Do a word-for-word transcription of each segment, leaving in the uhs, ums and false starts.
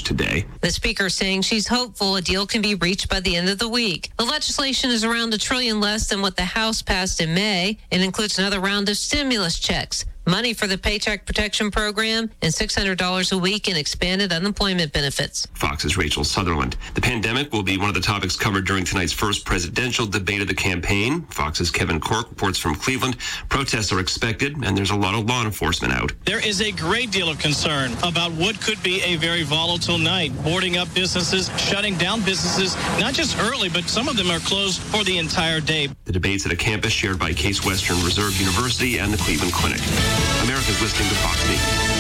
today. The speaker saying she's hopeful a deal can be reached by the end of the week. The legislation is around a trillion less than what the House passed in May. It includes another round of stimulus checks, money for the Paycheck Protection Program, and six hundred dollars a week in expanded unemployment benefits. Fox's Rachel Sutherland. The pandemic will be one of the topics covered during tonight's first presidential debate of the campaign. Fox's Kevin Cork reports from Cleveland. Protests are expected, and there's a lot of law enforcement out. There is a great deal of concern about what could be a very volatile night. Boarding up businesses, shutting down businesses, not just early, but some of them are closed for the entire day. The debate's at a campus shared by Case Western Reserve University and the Cleveland Clinic. America's listening to Fox News.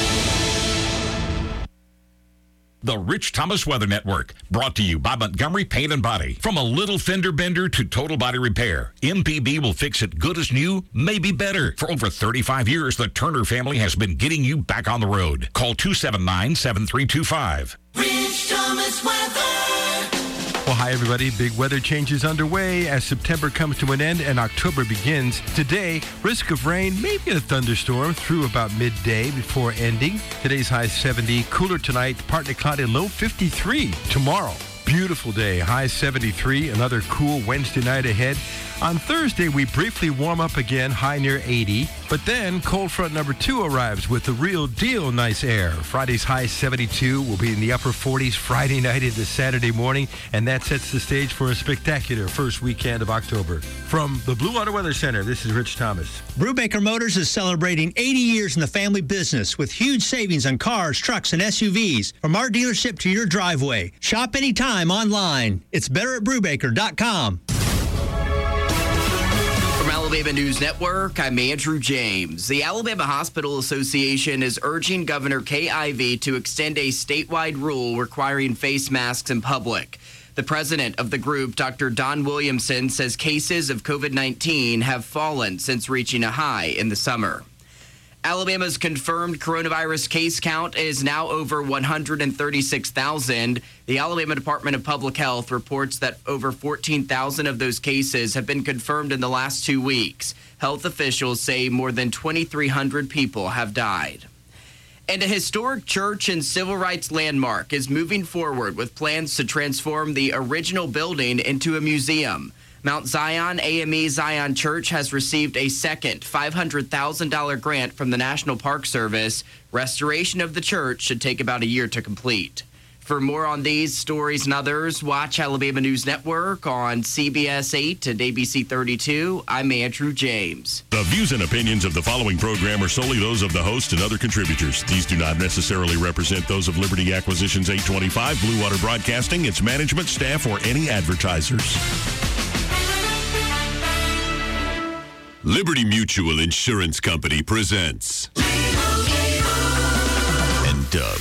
The Rich Thomas Weather Network, brought to you by Montgomery Paint and Body. From a little fender bender to total body repair, M P B will fix it good as new, maybe better. For over thirty-five years, the Turner family has been getting you back on the road. Call two seven nine, seven three two five. Rich Thomas Weather. Well, hi, everybody. Big weather changes underway as September comes to an end and October begins. Today, risk of rain, maybe a thunderstorm through about midday before ending. Today's high seventy. Cooler tonight, partly cloudy, low fifty-three. Tomorrow, beautiful day, high seventy-three. Another cool Wednesday night ahead. On Thursday, we briefly warm up again, high near eighty. But then, cold front number two arrives with the real deal nice air. Friday's high seventy-two will be in the upper forties Friday night into Saturday morning, and that sets the stage for a spectacular first weekend of October. From the Blue Water Weather Center, this is Rich Thomas. Brubaker Motors is celebrating eighty years in the family business with huge savings on cars, trucks, and S U Vs. From our dealership to your driveway. Shop anytime online. It's better at brubaker dot com. From Alabama News Network, I'm Andrew James. The Alabama Hospital Association is urging Governor Kay Ivey to extend a statewide rule requiring face masks in public. The president of the group, Doctor Don Williamson, says cases of COVID nineteen have fallen since reaching a high in the summer. Alabama's confirmed coronavirus case count is now over one hundred thirty-six thousand. The Alabama Department of Public Health reports that over fourteen thousand of those cases have been confirmed in the last two weeks. Health officials say more than twenty-three hundred people have died. And a historic church and civil rights landmark is moving forward with plans to transform the original building into a museum. Mount Zion A M E Zion Church has received a second five hundred thousand dollars grant from the National Park Service. Restoration of the church should take about a year to complete. For more on these stories and others, watch Alabama News Network on C B S eight and A B C thirty-two. I'm Andrew James. The views and opinions of the following program are solely those of the host and other contributors. These do not necessarily represent those of Liberty Acquisitions eight twenty-five, Blue Water Broadcasting, its management, staff, or any advertisers. Liberty Mutual Insurance Company presents and Doug.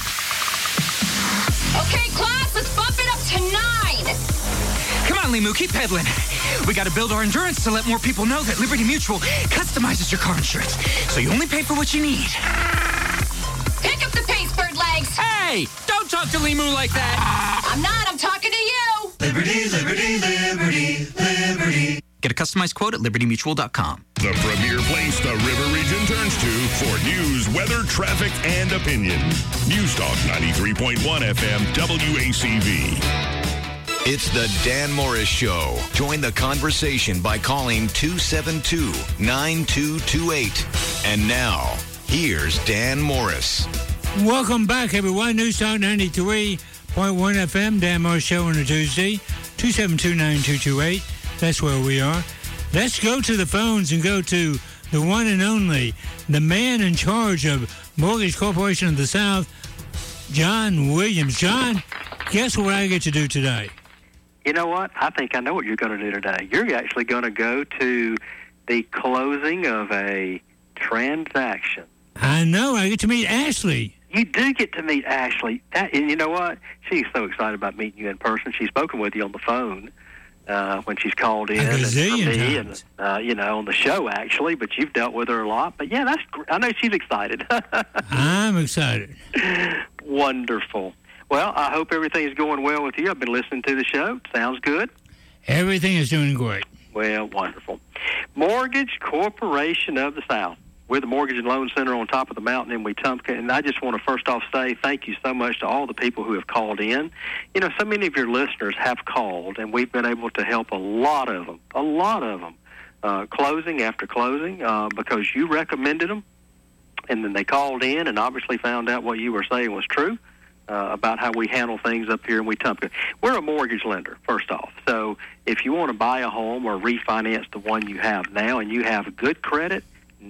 Okay, class, let's bump it up to nine. Come on, Limu, keep pedaling. We got to build our endurance to let more people know that Liberty Mutual customizes your car insurance, so you only pay for what you need. Pick up the pace, bird legs. Hey, don't talk to Limu like that. I'm not, I'm talking to you. Liberty, liberty, liberty, liberty. Get a customized quote at liberty mutual dot com. The premier place the River Region turns to for news, weather, traffic, and opinion. News Talk ninety-three point one F M W A C V. It's the Dan Morris Show. Join the conversation by calling two seven two, nine two two eight. And now, here's Dan Morris. Welcome back, everyone. News Talk ninety-three point one F M, Dan Morris Show on a Tuesday, two seven two, nine two two eight. That's where we are. Let's go to the phones and go to the one and only, the man in charge of Mortgage Corporation of the South, John Williams. John, guess what I get to do today? You know what? I think I know what you're going to do today. You're actually going to go to the closing of a transaction. I know. I get to meet Ashley. You do get to meet Ashley. That, and you know what? She's so excited about meeting you in person. She's spoken with you on the phone. Uh, when she's called in, and for me, and uh, you know, on the show actually. But you've dealt with her a lot. But yeah, that's. Gr- I know she's excited. I'm excited. Wonderful. Well, I hope everything's going well with you. I've been listening to the show. Sounds good. Everything is doing great. Well, wonderful. Mortgage Corporation of the South. We're the Mortgage and Loan Center on top of the mountain in Wetumpka, and I just want to first off say thank you so much to all the people who have called in. You know, so many of your listeners have called, and we've been able to help a lot of them, a lot of them, uh, closing after closing, uh, because you recommended them, and then they called in and obviously found out what you were saying was true. Uh, about how we handle things up here in Wetumpka. We're a mortgage lender, first off. So if you want to buy a home or refinance the one you have now and you have good credit,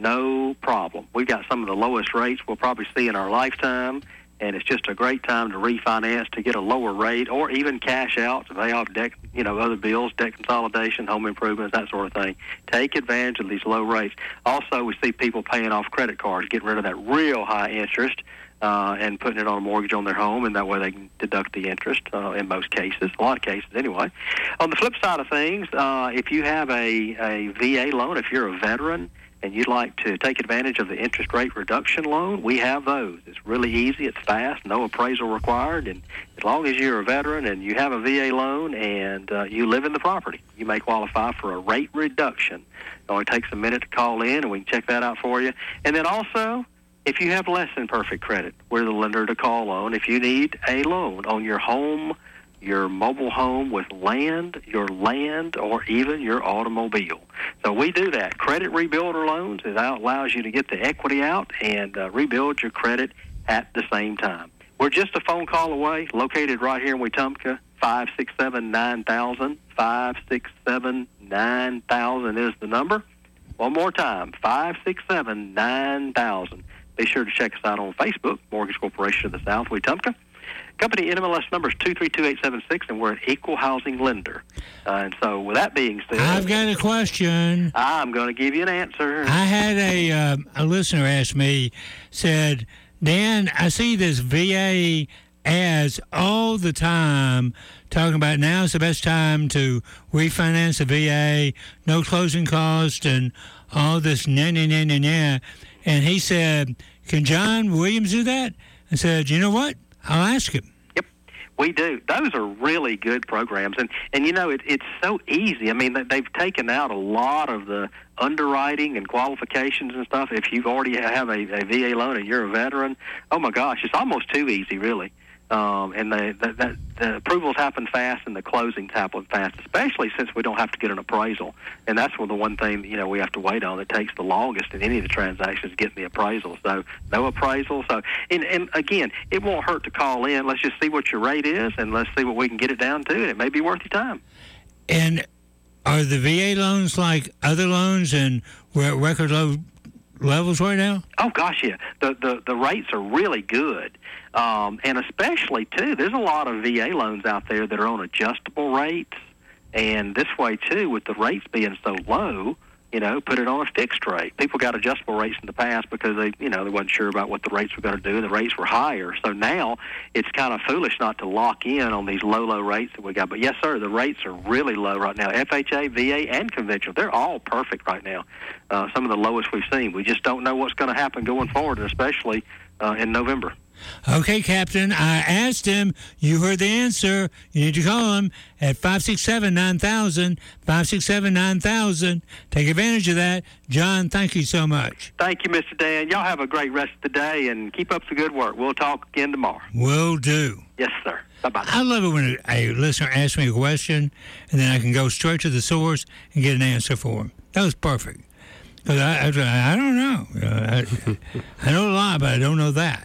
no problem. We've got some of the lowest rates we'll probably see in our lifetime, and it's just a great time to refinance to get a lower rate or even cash out to pay off debt, you know, other bills, debt consolidation, home improvements, that sort of thing. Take advantage of these low rates. Also, we see people paying off credit cards, getting rid of that real high interest, Uh, and putting it on a mortgage on their home, and that way they can deduct the interest uh, in most cases, a lot of cases anyway. On the flip side of things, uh, if you have a, a V A loan, if you're a veteran and you'd like to take advantage of the interest rate reduction loan, we have those. It's really easy, it's fast, no appraisal required, and as long as you're a veteran and you have a V A loan and uh, you live in the property, you may qualify for a rate reduction. It only takes a minute to call in, and we can check that out for you. And then also, if you have less than perfect credit, we're the lender to call on. If you need a loan on your home, your mobile home with land, your land, or even your automobile. So we do that. Credit rebuilder loans, it allows you to get the equity out and uh, rebuild your credit at the same time. We're just a phone call away, located right here in Wetumpka, five six seven, nine thousand. five six seven, nine thousand is the number. One more time, five six seven, nine thousand. Be sure to check us out on Facebook, Mortgage Corporation of the South, Wetumpka. Company N M L S number is two three two eight seven six, and we're an equal housing lender. Uh, and so with that being said, I've got a question. I'm going to give you an answer. I had a, uh, a listener ask me, said, Dan, I see this V A ads all the time talking about now's the best time to refinance a V A, no closing cost, and all this na na na na na. And he said, can John Williams do that? I said, you know what? I'll ask him. Yep, we do. Those are really good programs. And, and you know, it, it's so easy. I mean, they've taken out a lot of the underwriting and qualifications and stuff. If you already have a, a V A loan and you're a veteran, oh, my gosh, it's almost too easy, really. Um, and the, the, the, the approvals happen fast and the closings happen fast, especially since we don't have to get an appraisal. And that's where the one thing, you know, we have to wait on that takes the longest in any of the transactions, getting the appraisal. So no appraisal. So, and, and again, it won't hurt to call in. Let's just see what your rate is, and let's see what we can get it down to, and it may be worth your time. And are the V A loans like other loans, and we're at record low levels right now? Oh, gosh, yeah. The, the, the rates are really good. Um, and especially, too, there's a lot of V A loans out there that are on adjustable rates. And this way, too, with the rates being so low, you know, put it on a fixed rate. People got adjustable rates in the past because they, you know, they wasn't sure about what the rates were going to do, and the rates were higher. So now it's kind of foolish not to lock in on these low, low rates that we got. But yes, sir, the rates are really low right now. F H A, V A, and conventional, they're all perfect right now. Uh, some of the lowest we've seen. We just don't know what's going to happen going forward, and especially uh, in November. Okay, Captain, I asked him. You heard the answer. You need to call him at five six seven, nine thousand, five six seven, nine thousand. Take advantage of that. John, thank you so much. Thank you, Mister Dan. Y'all have a great rest of the day, and keep up the good work. We'll talk again tomorrow. Will do. Yes, sir. Bye-bye. I love it when a listener asks me a question, and then I can go straight to the source and get an answer for him. That was perfect. Because I, I, I don't know. I, I know a lot, but I don't know that.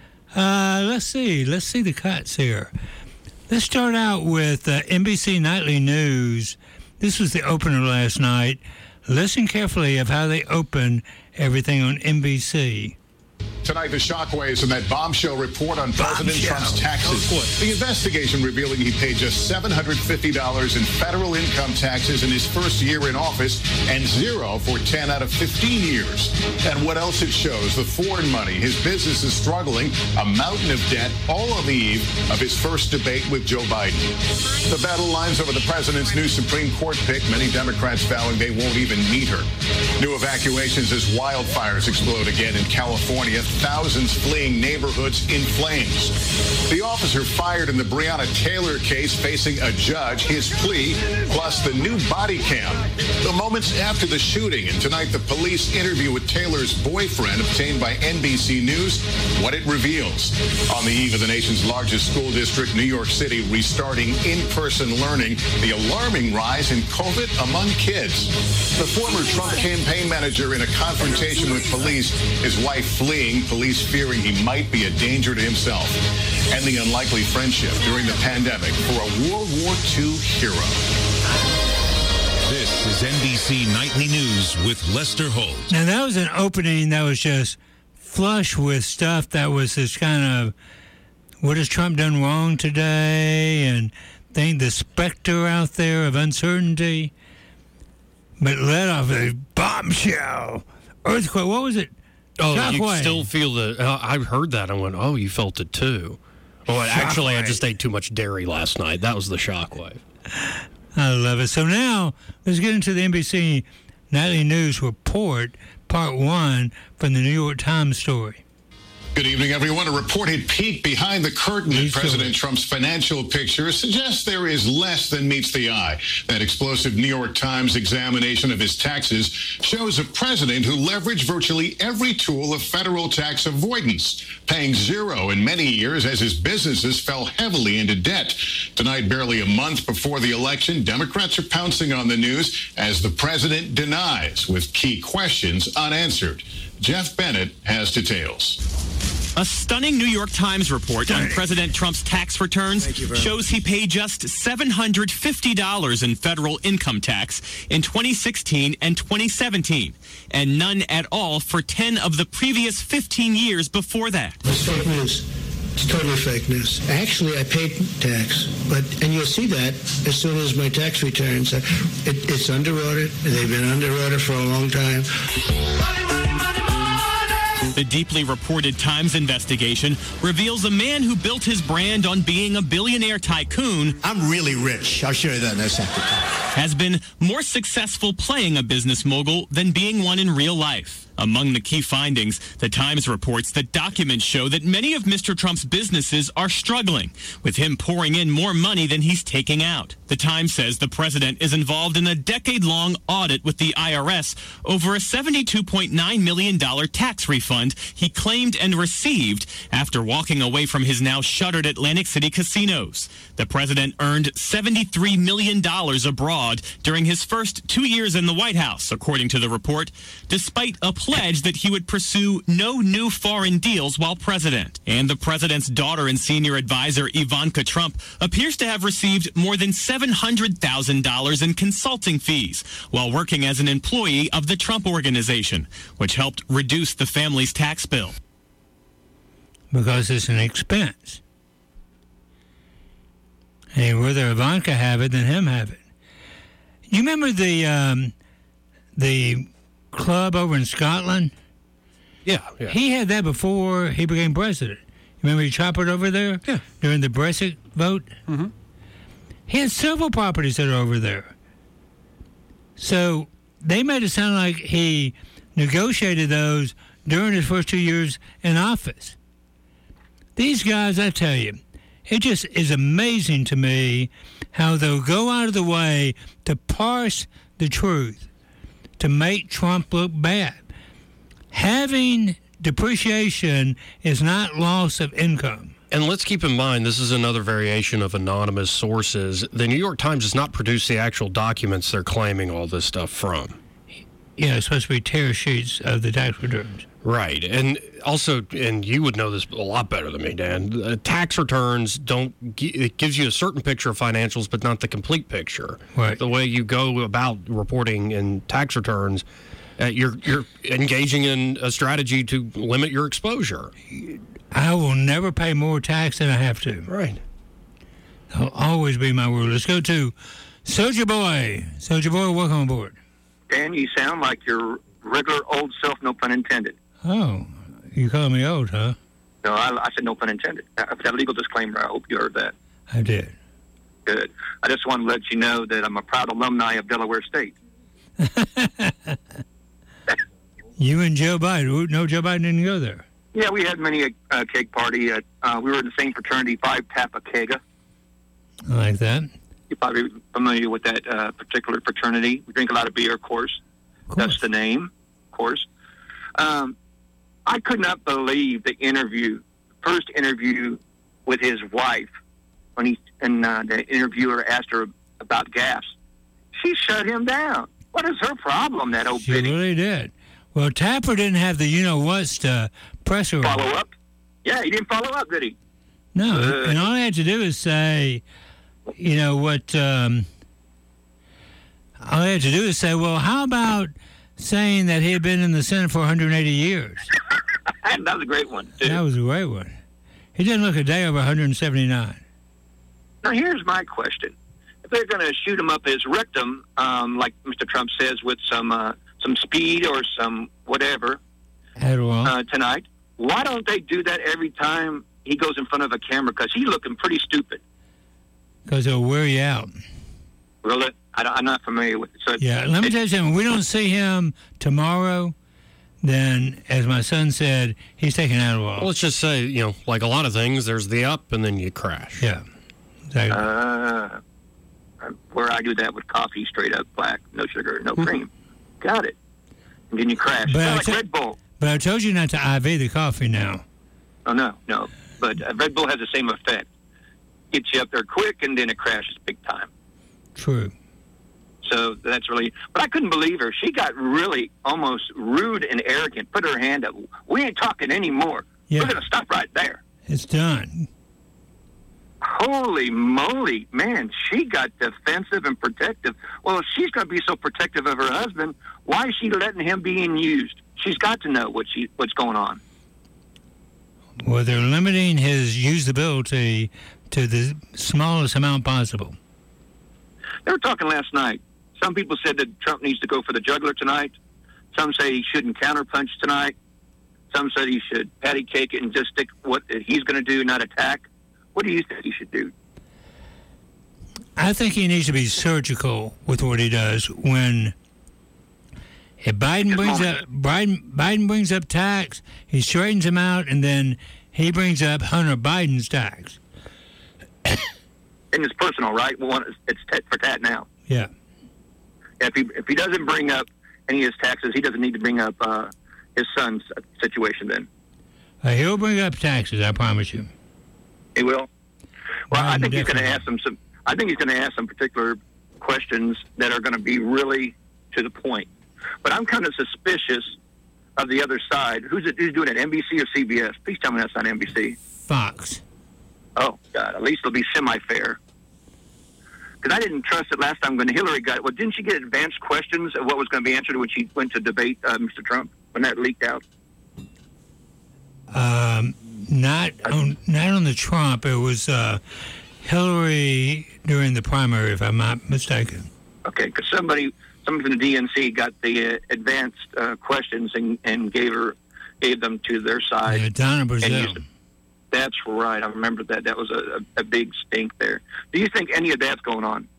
Uh, let's see. Let's see the cuts here. Let's start out with uh, N B C Nightly News. This was the opener last night. Listen carefully of how they open everything on N B C. Tonight, the shockwaves in that bombshell report on President bombshell. Trump's taxes. The investigation revealing he paid just seven hundred fifty dollars in federal income taxes in his first year in office and zero for ten out of fifteen years. And what else it shows? The foreign money, his business is struggling, a mountain of debt, all on the eve of his first debate with Joe Biden. The battle lines over the president's new Supreme Court pick, many Democrats vowing they won't even meet her. New evacuations as wildfires explode again in California. thousands fleeing neighborhoods in flames. The officer fired in the Breonna Taylor case facing a judge, his plea, plus the new body cam. The moments after the shooting, and tonight the police interview with Taylor's boyfriend obtained by N B C News, what it reveals. On the eve of the nation's largest school district, New York City, restarting in-person learning, the alarming rise in COVID among kids. The former Trump campaign manager in a confrontation with police, his wife fleeing, police fearing he might be a danger to himself, and the unlikely friendship during the pandemic for a World War Two hero. This is N B C Nightly News with Lester Holt. Now, that was an opening that was just flush with stuff that was this kind of, what has Trump done wrong today? And thing, the specter out there of uncertainty. But let off a bombshell. Earthquake, what was it? Oh, Shockwave. You can still feel the, uh, I heard that. I went, oh, you felt it too. Oh, actually, I just ate too much dairy last night. That was the shockwave. I love it. So now, let's get into the N B C Nightly News Report, Part one, from the New York Times story. Good evening, everyone. A reported peek behind the curtain at President Trump's financial picture suggests there is less than meets the eye. That explosive New York Times examination of his taxes shows a president who leveraged virtually every tool of federal tax avoidance, paying zero in many years as his businesses fell heavily into debt. Tonight, barely a month before the election, Democrats are pouncing on the news as the president denies, with key questions unanswered. Jeff Bennett has details. A stunning New York Times report on President Trump's tax returns shows he paid just seven hundred fifty dollars in federal income tax in twenty sixteen and twenty seventeen, and none at all for ten of the previous fifteen years before that. It's fake news. It's totally fake news. Actually, I paid tax, but and you'll see that as soon as my tax returns. It, it's under audit. They've been under audit for a long time. The deeply reported Times investigation reveals a man who built his brand on being a billionaire tycoon. I'm really rich. I'll show you that in a second. Has been more successful playing a business mogul than being one in real life. Among the key findings, the Times reports that documents show that many of Mister Trump's businesses are struggling, with him pouring in more money than he's taking out. The Times says the president is involved in a decade-long audit with the I R S over a seventy-two point nine million dollars tax refund he claimed and received after walking away from his now shuttered Atlantic City casinos. The president earned seventy-three million dollars abroad during his first two years in the White House, according to the report, despite a pledge that he would pursue no new foreign deals while president. And the president's daughter and senior advisor, Ivanka Trump, appears to have received more than seven hundred thousand dollars in consulting fees while working as an employee of the Trump Organization, which helped reduce the family's tax bill. Because it's an expense. And whether Ivanka have it than him have it. You remember the um, the club over in Scotland? Yeah, yeah. He had that before he became president. Remember he chopped it over there? Yeah. During the Brexit vote? Mm-hmm. He had several properties that are over there. So they made it sound like he negotiated those during his first two years in office. These guys, I tell you, it just is amazing to me how they'll go out of the way to parse the truth, to make Trump look bad. Having depreciation is not loss of income. And let's keep in mind, this is another variation of anonymous sources. The New York Times does not produce the actual documents they're claiming all this stuff from. Yeah, it's supposed to be tear sheets of the tax returns. Right. And also, and you would know this a lot better than me, Dan, uh, tax returns don't, it gives you a certain picture of financials, but not the complete picture. Right. The way you go about reporting in tax returns, uh, you're you're engaging in a strategy to limit your exposure. I will never pay more tax than I have to. Right. That'll always be my rule. Let's go to Soldier Boy. Soldier Boy, welcome aboard. Dan, you sound like your regular old self, no pun intended. Oh, you call me old, huh? No, I, I said no pun intended. That legal disclaimer, I hope you heard that. I did. Good. I just want to let you know that I'm a proud alumni of Delaware State. You and Joe Biden. No, Joe Biden didn't go there. Yeah, we had many a uh, keg party. At, uh, we were in the same fraternity, Phi Kappa Kega. I like that. You're probably familiar with that uh, particular fraternity. We drink a lot of beer, of course. Of course. That's the name, of course. Um, I could not believe the interview, first interview with his wife, when he and uh, the interviewer asked her about gas. She shut him down. What is her problem, that old She bitty? really did. Well, Tapper didn't have the you-know-what's to press her. Follow up? Yeah, he didn't follow up, did he? No, Uh, and all he had to do is say, you know, what, um, all he had to do is say, well, how about saying that he had been in the Senate for one hundred eighty years? that was a great one, too. That was a great one. He didn't look a day over one hundred seventy-nine. Now, here's my question. If they're going to shoot him up his rectum, um, like Mister Trump says, with some uh, some speed or some whatever Adderall. uh, tonight, why don't they do that every time he goes in front of a camera? Because he's looking pretty stupid. Because it'll wear you out. Really? I don't, I'm not familiar with it. So Yeah, let me tell you something. If we don't see him tomorrow, then, as my son said, he's taking Adderall. Well, let's just say, you know, like a lot of things, there's the up and then you crash. Yeah. Exactly. Uh, where I do that with coffee, straight up black, no sugar, no cream. Got it. And then you crash. But It's I like te- Red Bull. But I told you not to I V the coffee now. Oh, no, no. But uh, Red Bull has the same effect. Gets you up there quick, and then it crashes big time. True. So that's really... But I couldn't believe her. She got really almost rude and arrogant, put her hand up. We ain't talking anymore. Yeah. We're going to stop right there. It's done. Holy moly, man, she got defensive and protective. Well, if she's going to be so protective of her husband, why is she letting him being used? She's got to know what she what's going on. Well, they're limiting his usability to the smallest amount possible. They were talking last night. Some people said that Trump needs to go for the jugular tonight. Some say he shouldn't counterpunch tonight. Some said he should patty cake it and just stick what he's going to do, not attack. What do you think he should do? I think he needs to be surgical with what he does. When if Biden brings up Biden, Biden brings up tax, he straightens him out, and then he brings up Hunter Biden's tax. And it's personal, right? Well, it's tit for tat now. Yeah. If he if he doesn't bring up any of his taxes, he doesn't need to bring up uh, his son's situation. Then Uh, he'll bring up taxes, I promise you. he will. Well, I Biden think he's going to definitely. ask them some. I think he's going to ask some particular questions that are going to be really to the point. But I'm kind of suspicious of the other side. Who's it? Who's doing it? N B C or C B S? Please tell me that's not N B C. Fox. Oh God! At least it'll be semi-fair. Because I didn't trust it last time when Hillary got. Well, didn't she get advanced questions of what was going to be answered when she went to debate uh, Mister Trump when that leaked out? Um, not on not on the Trump. It was uh, Hillary during the primary, if I'm not mistaken. Okay, because somebody, somebody from the D N C got the uh, advanced uh, questions and, and gave her, gave them to their side. Yeah, Donna And Brazil. used- That's right. I remember that. That was a, a, a big stink there. Do you think any of that's going on?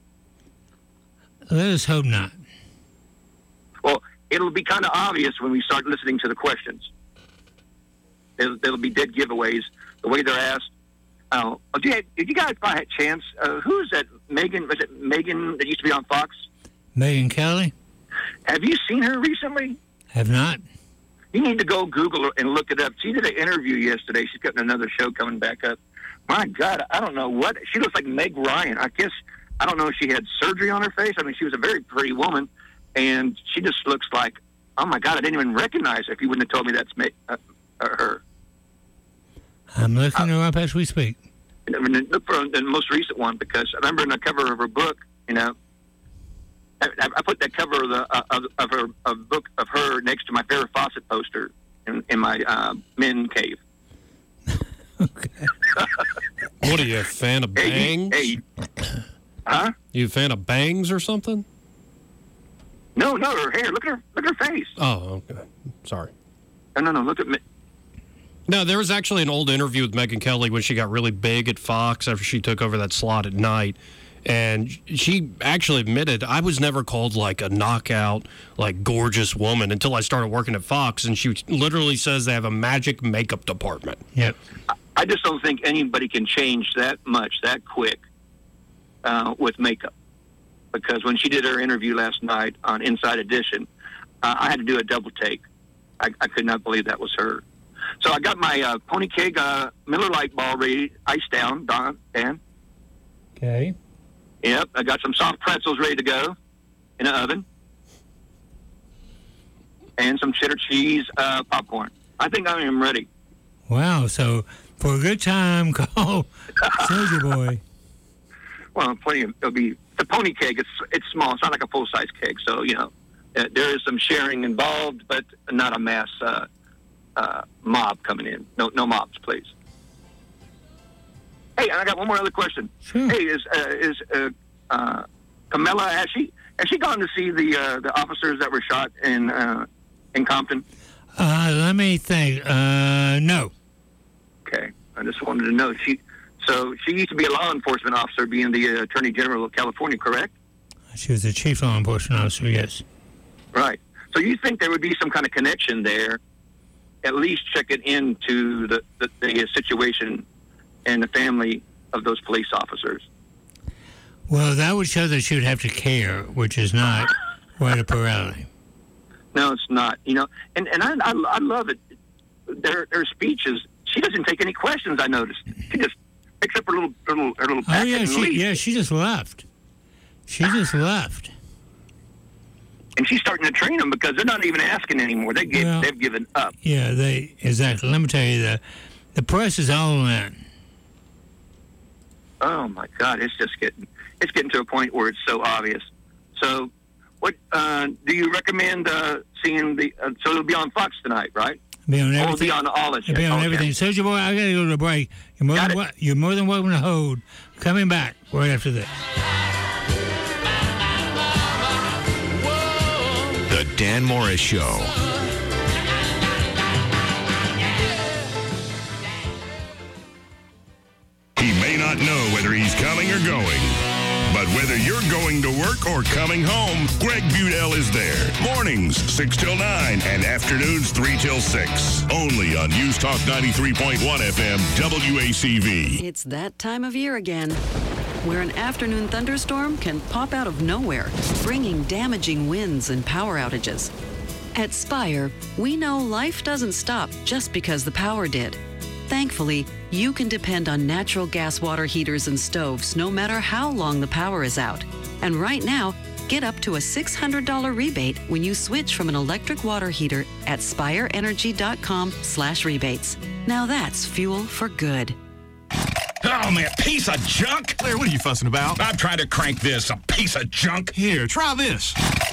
Let us hope not. Well, it'll be kind of obvious when we start listening to the questions. There'll, there'll be dead giveaways. The way they're asked. Oh, oh did, you, did you guys by a chance? Uh, who's that? Megan? Was it Megan that used to be on Fox? Megyn Kelly? Have you seen her recently? Have not. You need to go Google her and look it up. She did an interview yesterday. She's got another show coming back up. My God, I don't know what. She looks like Meg Ryan. I guess, I don't know if she had surgery on her face. I mean, she was a very pretty woman, and she just looks like, oh, my God, I didn't even recognize her if you wouldn't have told me that's Meg, uh, uh, her. I'm looking her up as we speak. I mean, look for the most recent one, because I remember in the cover of her book, you know, I, I put that cover of, the, uh, of, of her of book of her next to my Farrah Fawcett poster in, in my uh, men cave. What are you, a fan of bangs? Hey, huh? You a fan of bangs or something? No, no, her hair. Look at her. Look at her face. Oh, okay. Sorry. No, no, no. Look at me. No, there was actually an old interview with Megyn Kelly when she got really big at Fox after she took over that slot at night. And she actually admitted, I was never called like a knockout, like gorgeous woman until I started working at Fox. And she literally says they have a magic makeup department. Yep. I just don't think anybody can change that much that quick uh, with makeup. Because when she did her interview last night on Inside Edition, uh, I had to do a double take. I, I could not believe that was her. So I got my uh, Pony Keg uh, Miller Lite ball ready, iced down, Don, Dan. Okay. Yep, I got some soft pretzels ready to go in the oven. And some cheddar cheese uh, popcorn. I think I am ready. Wow, so for a good time, call Soldier Boy. Well, plenty of, it'll be, the Pony Keg, it's, it's small. It's not like a full-size keg. So, you know, uh, there is some sharing involved, but not a mass uh, uh, mob coming in. No no mobs, please. Hey, and I got one more other question. Sure. Hey, is uh, is uh, uh, Camilla, has she has she gone to see the uh, the officers that were shot in uh, in Compton? Uh, let me think. Uh, no. Okay, I just wanted to know. She so she used to be a law enforcement officer, being the uh, Attorney General of California, correct? She was the chief law enforcement officer. Yes. Right. So you think there would be some kind of connection there? At least check it into the the, the situation and the family of those police officers. Well, that would show that she would have to care, which is not right up her alley. No, it's not. You know, and, and I, I I love it. Their their speeches. She doesn't take any questions. I noticed. She just picks up her little her little, her little packet Oh yeah, and she leaves. yeah she just left. She just left. And she's starting to train them because they're not even asking anymore. They give, Well, they've given up. Yeah, they exactly. Let me tell you, the the press is all in. Oh my God, it's just getting it's getting to a point where it's so obvious. So, what uh, do you recommend uh, seeing the? Uh, so it'll be on Fox tonight, right? Be on Or it'll everything. be on all the It'll be on okay. everything. Soldier Boy, I gotta go to a break. You're more than wel- you're more than welcome to hold. Coming back right after this. The Dan Morris Show. He may not know whether he's coming or going, but whether you're going to work or coming home, Greg Budell is there. Mornings, six till nine, and afternoons, three till six. Only on News Talk ninety-three point one F M, W A C V. It's that time of year again, where an afternoon thunderstorm can pop out of nowhere, bringing damaging winds and power outages. At Spire, we know life doesn't stop just because the power did. Thankfully, you can depend on natural gas water heaters and stoves no matter how long the power is out. And right now, get up to a six hundred dollars rebate when you switch from an electric water heater at spireenergy.com slash rebates. Now that's fuel for good. Oh, man, piece of junk. Claire, what are you fussing about? I'm trying to crank this, a piece of junk. Here, try this.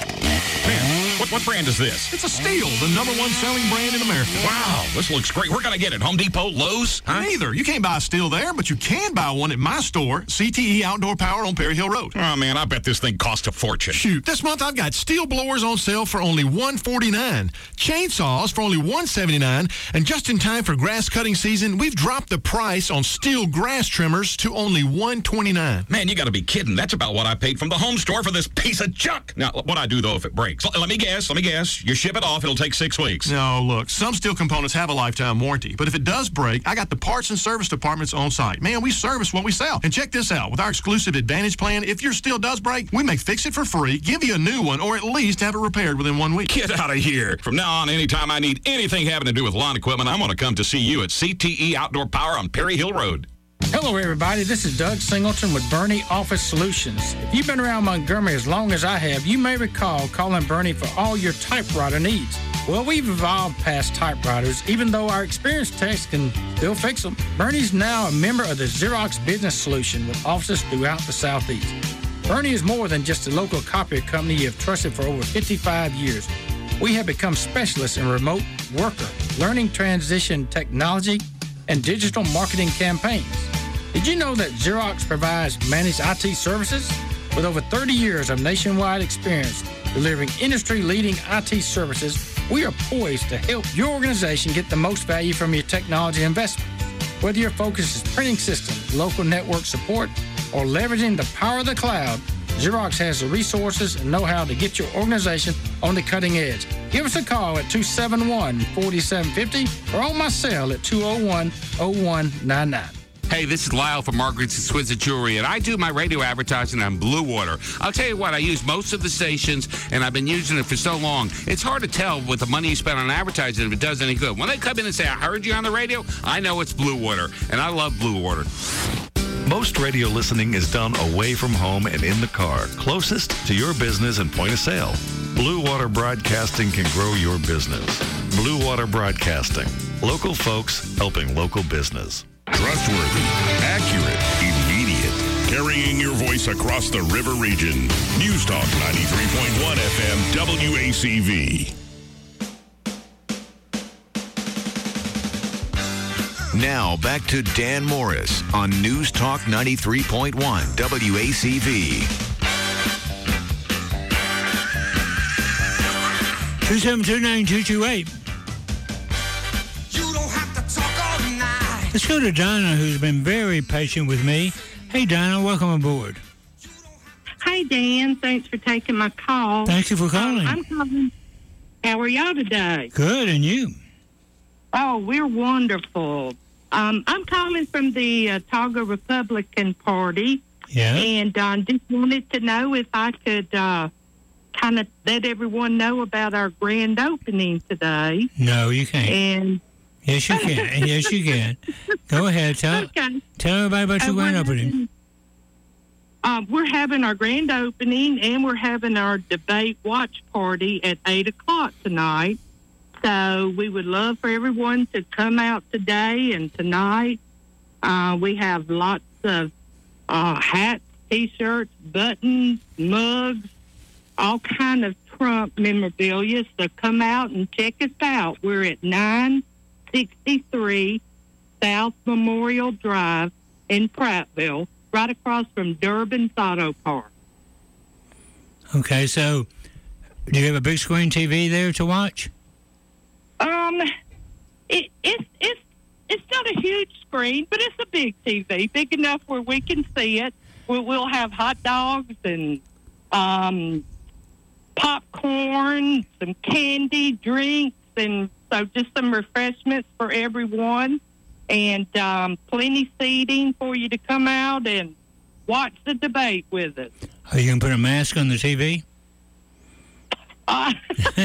Man, what, what brand is this? It's a Steel, the number one selling brand in America. Wow, this looks great. We're going to get it. Home Depot, Lowe's? Huh? Neither. You can't buy a Steel there, but you can buy one at my store, C T E Outdoor Power on Perry Hill Road. Oh, man, I bet this thing costs a fortune. Shoot, this month I've got Steel blowers on sale for only one hundred forty-nine dollars, chainsaws for only one hundred seventy-nine dollars, and just in time for grass cutting season, we've dropped the price on Steel grass trimmers to only one hundred twenty-nine dollars. Man, you got to be kidding. That's about what I paid from the home store for this piece of junk. Now, what I do, though, if it breaks? Let me guess, let me guess. You ship it off, it'll take six weeks. No, look, some Steel components have a lifetime warranty, but if it does break, I got the parts and service departments on site. Man, we service what we sell. And check this out. With our exclusive Advantage plan, if your Steel does break, we may fix it for free, give you a new one, or at least have it repaired within one week. Get out of here. From now on, anytime I need anything having to do with lawn equipment, I'm going to come to see you at C T E Outdoor Power on Perry Hill Road. Hello, everybody. This is Doug Singleton with Bernie Office Solutions. If you've been around Montgomery as long as I have, you may recall calling Bernie for all your typewriter needs. Well, we've evolved past typewriters, even though our experienced techs can still fix them. Bernie's now a member of the Xerox Business Solution with offices throughout the Southeast. Bernie is more than just a local copier company you have trusted for over fifty-five years. We have become specialists in remote worker, learning transition technology, and digital marketing campaigns. Did you know that Xerox provides managed I T services? With over thirty years of nationwide experience delivering industry-leading I T services, we are poised to help your organization get the most value from your technology investment. Whether your focus is printing systems, local network support, or leveraging the power of the cloud, Xerox has the resources and know-how to get your organization on the cutting edge. Give us a call at two seven one, four seven five zero or on my cell at two oh one, oh one nine nine. Hey, this is Lyle from Margaret's Exquisite Jewelry, and I do my radio advertising on Blue Water. I'll tell you what, I use most of the stations, and I've been using it for so long. It's hard to tell with the money you spend on advertising if it does any good. When they come in and say, I heard you on the radio, I know it's Blue Water, and I love Blue Water. Most radio listening is done away from home and in the car, closest to your business and point of sale. Blue Water Broadcasting can grow your business. Blue Water Broadcasting. Local folks helping local business. Trustworthy, accurate, immediate. Carrying your voice across the river region. News Talk ninety-three point one F M W A C V. Now back to Dan Morris on News Talk ninety-three point one W A C V. two seven two, nine two two eight. Let's go to Donna, who's been very patient with me. Hey, Donna, welcome aboard. Hi, Dan. Thanks for taking my call. Thank you for calling. Um, I'm calling. How are y'all today? Good, and you? Oh, we're wonderful. Um, I'm calling from the uh, Otago Republican Party. Yeah. And uh, just wanted to know if I could uh, kind of let everyone know about our grand opening today. No, you can't. And yes, you can. Yes, you can. Go ahead. Tell, okay. tell everybody about your Uh, grand we're opening. having- Uh, we're having our grand opening, and we're having our debate watch party at eight o'clock tonight. So we would love for everyone to come out today and tonight. Uh, we have lots of uh, hats, T-shirts, buttons, mugs, all kind of Trump memorabilia. So come out and check us out. We're at nine sixty-three South Memorial Drive in Prattville, right across from Durbin's Auto Park. Okay, so do you have a big screen T V there to watch? Um, it, it's it's it's not a huge screen, but it's a big T V, big enough where we can see it. We'll, we'll have hot dogs and um, popcorn, some candy, drinks, and so just some refreshments for everyone, and um, plenty seating for you to come out and watch the debate with us. Are you going to put a mask on the T V? Uh,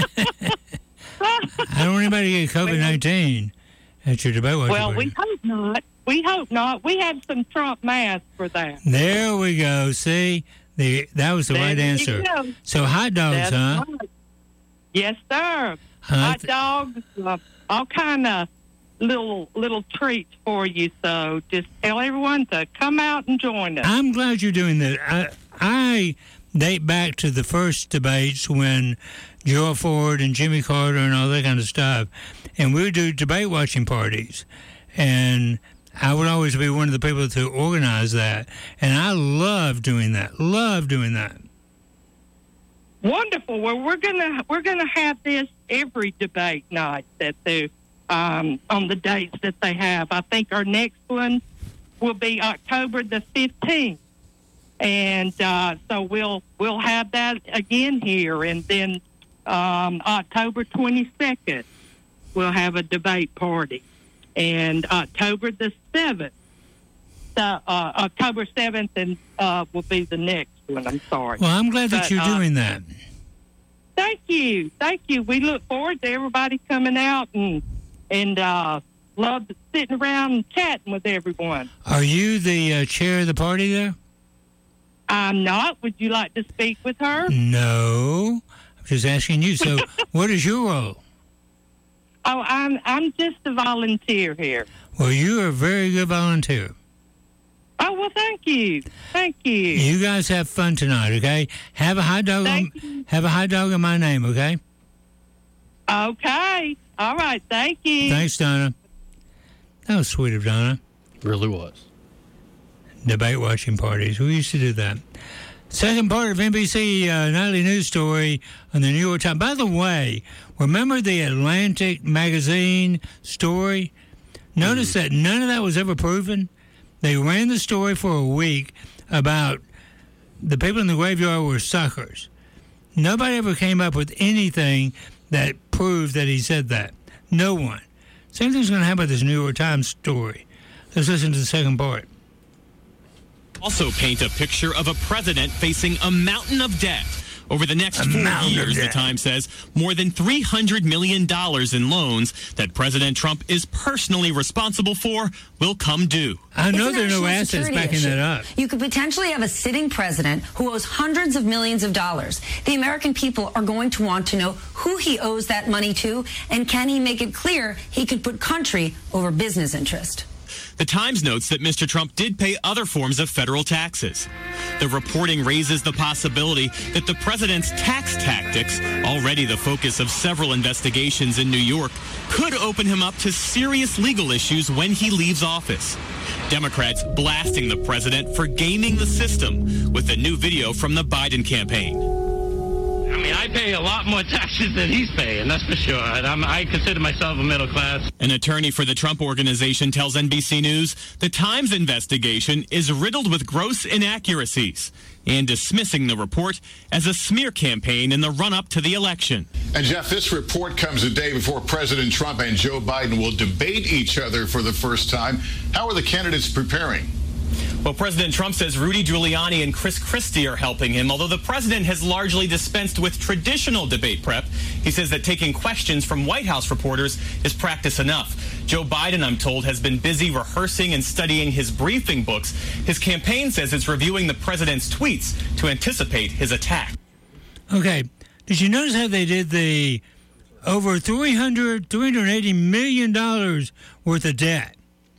I don't want anybody to get COVID nineteen at your debate watch well, party. we hope not. We hope not. We have some Trump masks for that. There we go. See, the that was the There right you answer. go. So hot dogs, That's huh? right. Yes, sir. Huh? Hot dogs, uh, all kind of little little treats for you. So just tell everyone to come out and join us. I'm glad you're doing that. I, I date back to the first debates when Joe Ford and Jimmy Carter and all that kind of stuff, and we would do debate watching parties, and I would always be one of the people to organize that, and I love doing that. Love doing that. Wonderful. Well, we're gonna we're gonna have this every debate night that they um, on the dates that they have. I think our next one will be October the fifteenth, and uh, so we'll we'll have that again here, and then um, October twenty-second we'll have a debate party, and October the seventh, the, uh, October seventh, and uh, will be the next one. I'm sorry. Well, I'm glad that But, you're uh, doing that. Thank you. Thank you. We look forward to everybody coming out and and uh, love sitting around and chatting with everyone. Are you the uh, chair of the party there? I'm not. Would you like to speak with her? No. I'm just asking you. So what is your role? Oh, I'm I'm just a volunteer here. Well, you are a very good volunteer. Oh, well, thank you. Thank you. You guys have fun tonight, okay? Have a hot dog on, have a hot dog in my name, okay? Okay. All right. Thank you. Thanks, Donna. That was sweet of Donna. Really was. Debate watching parties. We used to do that. Second part of N B C uh, Nightly News Story on the New York Times. By the way, remember the Atlantic magazine story? Notice that none of that was ever proven. They ran the story for a week about the people in the graveyard were suckers. Nobody ever came up with anything that proved that he said that. No one. Same thing's going to happen with this New York Times story. Let's listen to the second part. Also paint a picture of a president facing a mountain of debt. Over the next A four mountain of years, the debt. Times says, more than three hundred million dollars in loans that President Trump is personally responsible for will come due. I know It's there an are no national assets security backing issue. that up. You could potentially have a sitting president who owes hundreds of millions of dollars. The American people are going to want to know who he owes that money to, and can he make it clear he could put country over business interest. The Times notes that Mister Trump did pay other forms of federal taxes. The reporting raises the possibility that the president's tax tactics, already the focus of several investigations in New York, could open him up to serious legal issues when he leaves office. Democrats blasting the president for gaming the system with a new video from the Biden campaign. I mean, I pay a lot more taxes than he's paying, that's for sure. And I'm, I consider myself a middle class. An attorney for the Trump Organization tells N B C News the Times investigation is riddled with gross inaccuracies and dismissing the report as a smear campaign in the run-up to the election. And Jeff, this report comes a day before President Trump and Joe Biden will debate each other for the first time. How are the candidates preparing? Well, President Trump says Rudy Giuliani and Chris Christie are helping him, although the president has largely dispensed with traditional debate prep. He says that taking questions from White House reporters is practice enough. Joe Biden, I'm told, has been busy rehearsing and studying his briefing books. His campaign says it's reviewing the president's tweets to anticipate his attack. Okay. Did you notice how they did the over three hundred, three hundred eighty million dollars worth of debt?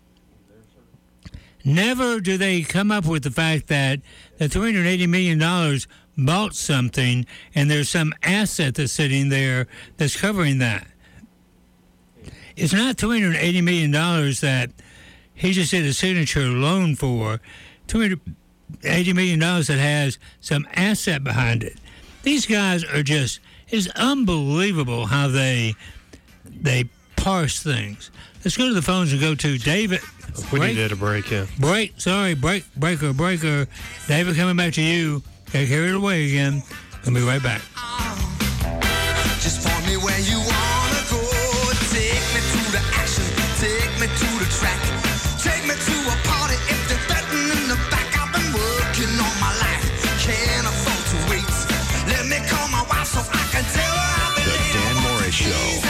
Never do they come up with the fact that the three hundred eighty million dollars bought something and there's some asset that's sitting there that's covering that. It's not three hundred eighty million dollars that he just did a signature loan for. two hundred eighty million dollars that has some asset behind it. These guys are just, it's unbelievable how they they parse things. Let's go to the phones and go to David. We Break. needed a break, yeah. Break, sorry, break, breaker, breaker. David, coming back to you. Got carried away again. Gonna be right back. Just point me where you wanna go. Take me to the action. Take me to the track. Take me to a party if they're threatening in the back. I've been working all my life. Can't afford to wait. Let me call my wife so I can tell her I'll be The late. Dan Morris Show.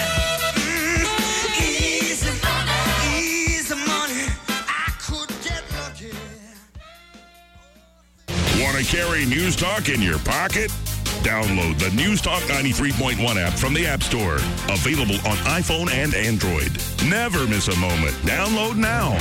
Easy money. Easy money. I could get lucky. Want to carry News Talk in your pocket? Download the News Talk ninety-three point one app from the App Store. Available on iPhone and Android. Never miss a moment. Download now.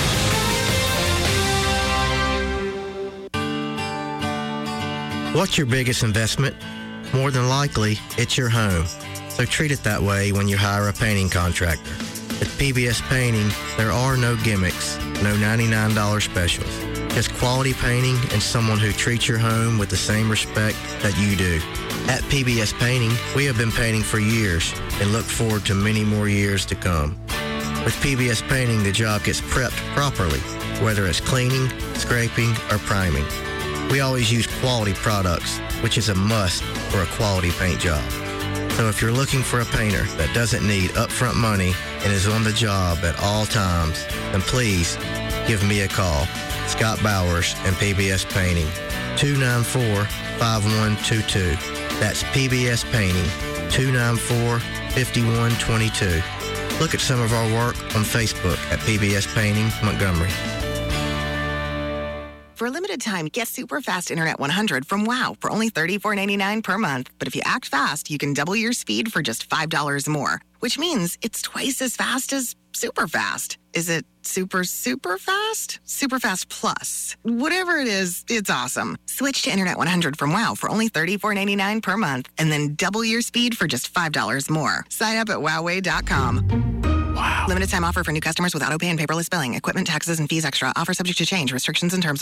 What's your biggest investment? More than likely, it's your home. So treat it that way when you hire a painting contractor. At P B S Painting, there are no gimmicks, no ninety-nine dollars specials. Just quality painting and someone who treats your home with the same respect that you do. At P B S Painting, we have been painting for years and look forward to many more years to come. With P B S Painting, the job gets prepped properly, whether it's cleaning, scraping, or priming. We always use quality products, which is a must for a quality paint job. So if you're looking for a painter that doesn't need upfront money and is on the job at all times, then please give me a call. Scott Bowers and P B S Painting, two nine four, five one two two. That's P B S Painting, two nine four, five one two two. Look at some of our work on Facebook at P B S Painting Montgomery. For a limited time, get super fast Internet one hundred from WOW for only thirty-four ninety-nine per month. But if you act fast, you can double your speed for just five dollars more, which means it's twice as fast as super fast. Is it super, super fast? Super fast plus. Whatever it is, it's awesome. Switch to Internet one hundred from WOW for only thirty-four ninety-nine per month and then double your speed for just five dollars more. Sign up at Wowway dot com. Wow. Limited time offer for new customers with auto pay and paperless billing. Equipment, taxes, and fees extra. Offer subject to change. Restrictions and terms apply.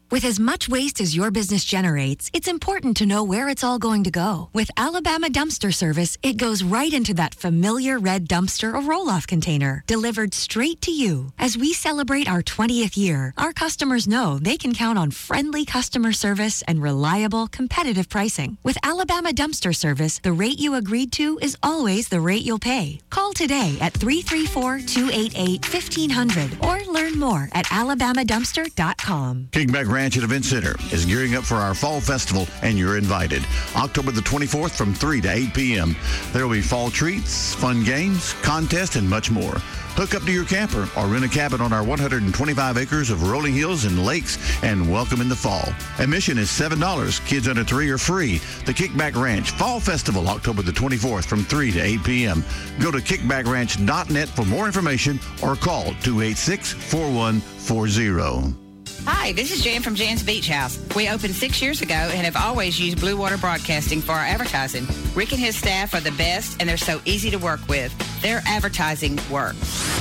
With as much waste as your business generates, it's important to know where it's all going to go. With Alabama Dumpster Service, it goes right into that familiar red dumpster or roll-off container, delivered straight to you. As we celebrate our twentieth year, our customers know they can count on friendly customer service and reliable, competitive pricing. With Alabama Dumpster Service, the rate you agreed to is always the rate you'll pay. Call today at three three four, two eight eight, fifteen hundred or learn more at alabama dumpster dot com. Kickback Ranch and Event Center is gearing up for our fall festival, and you're invited. October the twenty-fourth from three to eight p.m. There will be fall treats, fun games, contests, and much more. Hook up to your camper or rent a cabin on our one hundred twenty-five acres of rolling hills and lakes, and welcome in the fall. Admission is seven dollars. Kids under three are free. The Kickback Ranch Fall Festival, October the twenty-fourth from three to eight p.m. Go to kickback ranch dot net for more information or call two eight six, four one four zero. Hi, this is Jan from Jan's Beach House. We opened six years ago and have always used Blue Water Broadcasting for our advertising. Rick and his staff are the best, and they're so easy to work with. Their advertising works.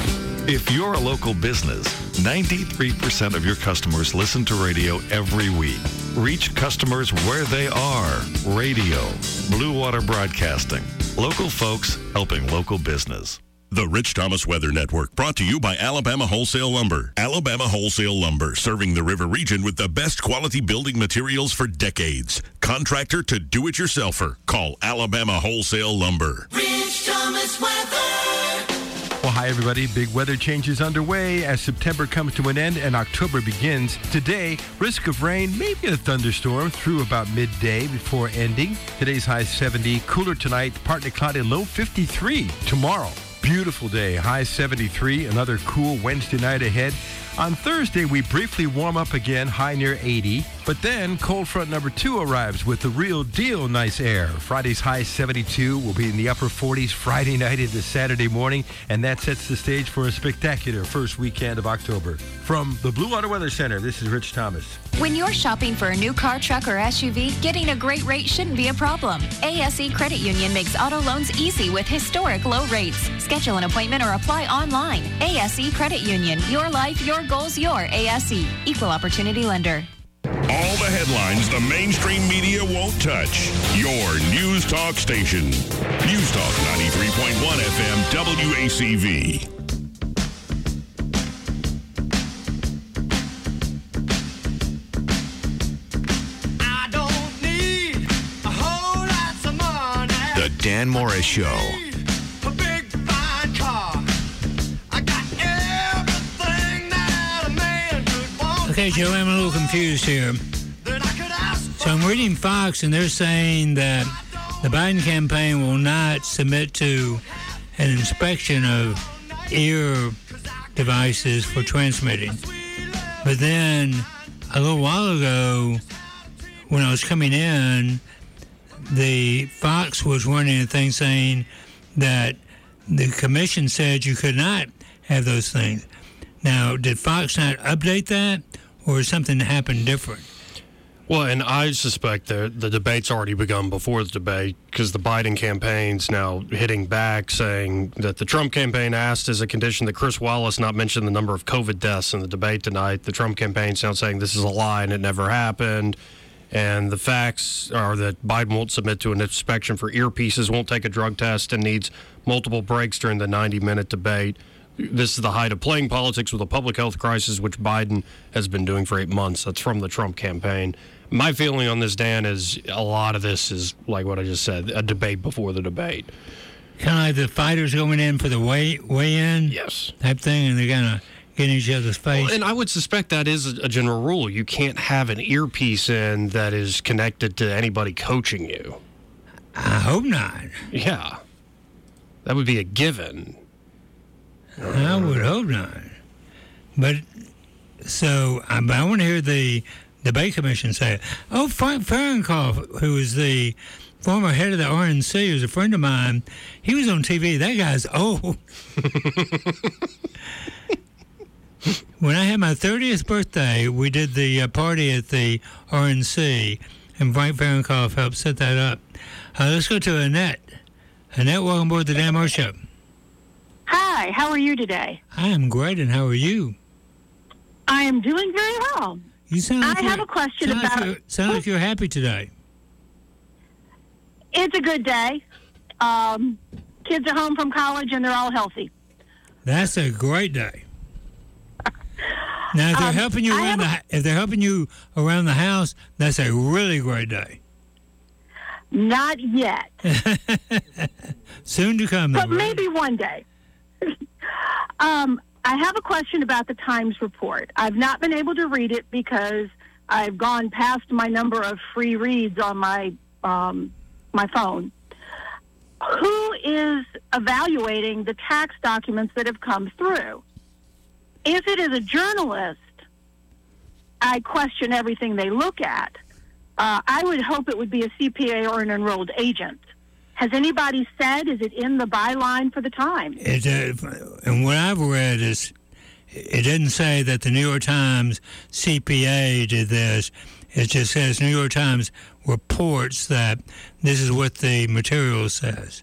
If you're a local business, ninety-three percent of your customers listen to radio every week. Reach customers where they are. Radio. Blue Water Broadcasting. Local folks helping local business. The Rich Thomas Weather Network, brought to you by Alabama Wholesale Lumber. Alabama Wholesale Lumber, serving the river region with the best quality building materials for decades. Contractor to do-it-yourselfer. Call Alabama Wholesale Lumber. Rich Thomas Weather. Well, hi, everybody. Big weather changes underway as September comes to an end and October begins. Today, risk of rain, maybe a thunderstorm through about midday before ending. Today's high seventy. Cooler tonight, partly cloudy, low fifty-three. Tomorrow, beautiful day, high seventy-three. Another cool Wednesday night ahead. On Thursday, we briefly warm up again, high near eighty. But then cold front number two arrives with the real deal nice air. Friday's high seventy-two will be in the upper forties Friday night into Saturday morning, and that sets the stage for a spectacular first weekend of October. From the Blue Water Weather Center, this is Rich Thomas. When you're shopping for a new car, truck, or S U V, getting a great rate shouldn't be a problem. A S E Credit Union makes auto loans easy with historic low rates. Schedule an appointment or apply online. A S E Credit Union. Your life, your goals, your A S E. Equal Opportunity Lender. All the headlines the mainstream media won't touch. Your News Talk station. News Talk ninety-three point one F M W A C V. The Dan Morris Show. Okay, Joe, I'm a little confused here. So I'm reading Fox, and they're saying that the Biden campaign will not submit to an inspection of ear devices for transmitting. But then a little while ago, when I was coming in, the Fox was running a thing saying that the commission said you could not have those things. Now, did Fox not update that, or is something that happened different? Well, and I suspect that the debate's already begun before the debate, because the Biden campaign's now hitting back, saying that the Trump campaign asked as a condition that Chris Wallace not mention the number of COVID deaths in the debate tonight. The Trump campaign's now saying this is a lie and it never happened. And the facts are that Biden won't submit to an inspection for earpieces, won't take a drug test, and needs multiple breaks during the ninety-minute debate. This is the height of playing politics with a public health crisis, which Biden has been doing for eight months. That's from the Trump campaign. My feeling on this, Dan, is a lot of this is, like what I just said, a debate before the debate. Kind of like the fighters going in for the weigh, weigh-in? Yes. Type thing, and they're going to get in each other's face. Well, and I would suspect that is a general rule. You can't have an earpiece in that is connected to anybody coaching you. I hope not. Yeah. That would be a given. I would hope not. But, so, I, I want to hear the debate commission say it. Oh, Frank Fahrenkopf, who is the former head of the R N C, who's a friend of mine, he was on T V. That guy's old. When I had my thirtieth birthday, we did the uh, party at the R N C, and Frank Fahrenkopf helped set that up. Uh, let's go to Annette. Annette, welcome aboard the Dan Morris Show. Hi, how are you today? I am great, and how are you? I am doing very well. You sound like I you're- have a question sound like about- you're- sound like you're happy today. It's a good day. Um, kids are home from college and they're all healthy. That's a great day. Now, if they're Um, helping you I around the have if they're helping you around the house, that's a really great day. Not yet, Soon to come, though. but right? maybe one day. um, I have a question about the Times report. I've not been able to read it because I've gone past my number of free reads on my um, my phone. Who is evaluating the tax documents that have come through? If it is a journalist, I question everything they look at. Uh, I would hope it would be a C P A or an enrolled agent. Has anybody said, is it in the byline for the Times? It, uh, and what I've read is it didn't say that the New York Times C P A did this. It just says New York Times reports that this is what the material says.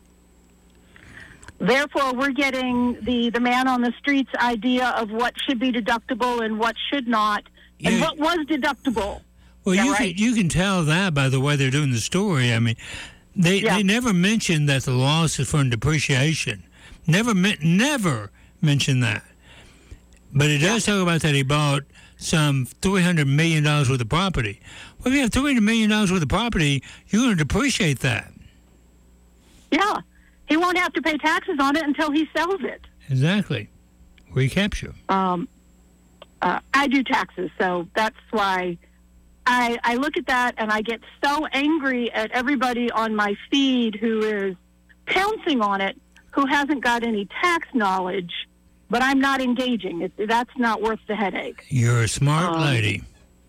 Therefore, we're getting the, the man on the street's idea of what should be deductible and what should not, and Yeah. what was deductible. Well, Is that you right? can you can tell that by the way they're doing the story. I mean, they they never mentioned that the loss is from depreciation. Never men- never mentioned that. But it does talk about that he bought some three hundred million dollars worth of property. Well, if you have three hundred million dollars worth of property, you're going to depreciate that. Yeah. He won't have to pay taxes on it until he sells it. Exactly. Recapture. Um, uh, I do taxes, so that's why I, I look at that and I get so angry at everybody on my feed who is pouncing on it, who hasn't got any tax knowledge, but I'm not engaging. It, that's not worth the headache. You're a smart Um, lady.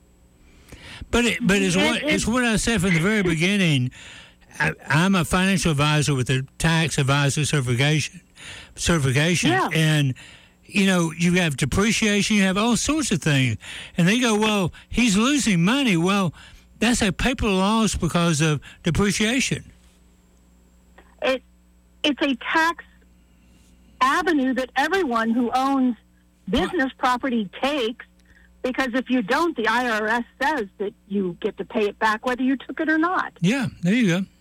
But it, but it's it- what it- it's what I said from the very beginning. I, I'm a financial advisor with the tax advisor certification, certification, Yeah. and you know you have depreciation, you have all sorts of things, and they go, well, he's losing money. Well, that's a paper loss because of depreciation. It it's a tax avenue that everyone who owns business property takes, because if you don't, the I R S says that you get to pay it back whether you took it or not. Yeah, there you go.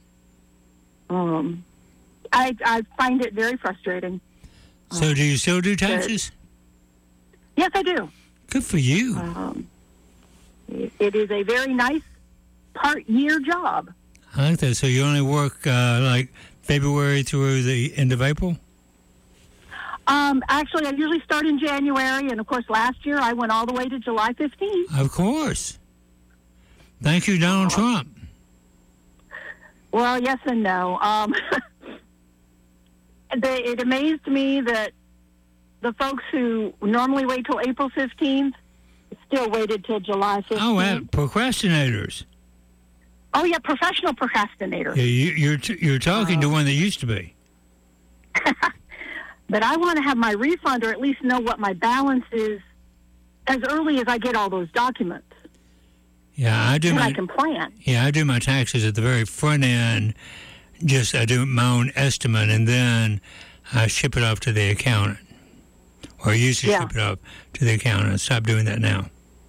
Um, I I find it very frustrating. So, do you still do taxes? Yes, I do. Good for you. Um, it, it is a very nice part-year job. I like that. So you only work uh, like February through the end of April? Um, actually, I usually start in January, and of course, last year I went all the way to July fifteenth. Of course. Thank you, Donald Trump. Well, yes and no. Um, they, it amazed me that the folks who normally wait till April fifteenth still waited till July fifteenth. Oh, uh, procrastinators. Oh, yeah, professional procrastinator. Yeah, you, you're t- you're talking to one that used to be. But I want to have my refund, or at least know what my balance is, as early as I get all those documents. Yeah, I do and my I can plan. yeah I do my taxes at the very front end. Just I do my own estimate, and then I ship it off to the accountant. Or I used to Yeah. ship it off to the accountant. I stopped doing that now.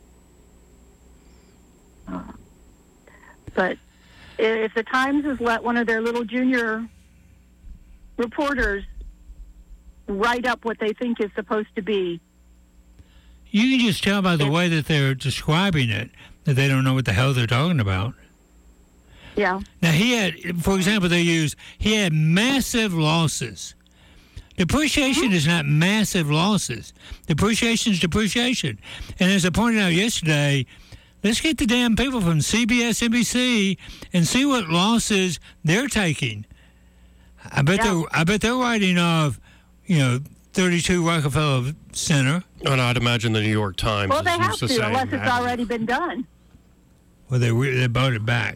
But if the Times has let one of their little junior reporters write up what they think is supposed to be, You can just tell by the way that they're describing it that they don't know what the hell they're talking about. yeah. Now, he had, for example, they use, he had massive losses. Depreciation is not massive losses. Depreciation is depreciation. And as I pointed out yesterday, let's get the damn people from C B S, N B C, and see what losses they're taking. I bet Yeah. they're, I bet they're writing off, you know, thirty-two Rockefeller Center. And I'd imagine the New York Times Well, is they have used to to, saying unless it's that. already been done. Well, they re- they bought it back.